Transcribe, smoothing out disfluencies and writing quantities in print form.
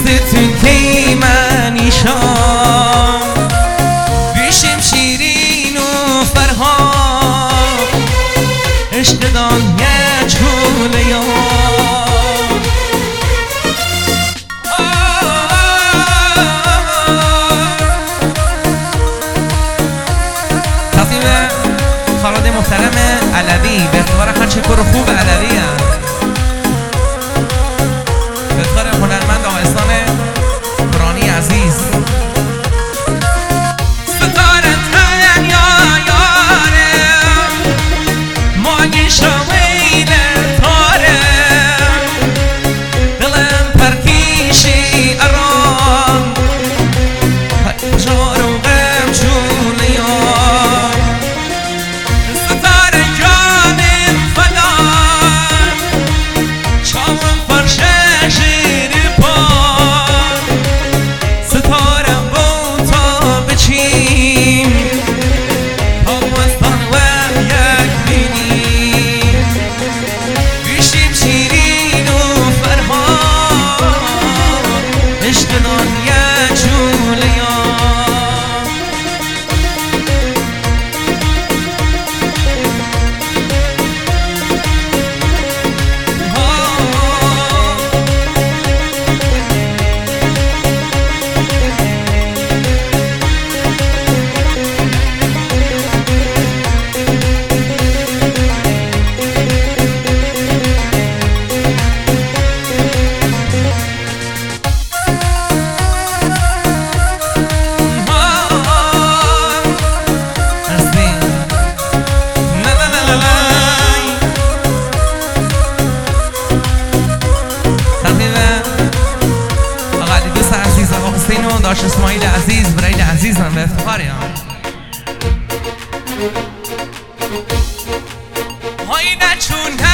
دستتون کی منی شام بیشیم شیرین و فرهاد عشق دانیه چوله یا تصمیم خانواده محترم علوی به افتخار هرچه کار خوب علوی هم به افتخار هنرمند آقا احسان فرانی عزیز ستاره یا یارم ماگی شویل تاره دلم پرکیشی ارام جار و غم جون یار ستاره جانم فدان چاوم فرشه شیر پار ستاره بوتا بچیم پاوستان و یک بینیم بیشیم شیرین و فرهاد عشق دانیه جوله یا داشت اسماعیل عزیز برای عزیزم به افتخاری های نچون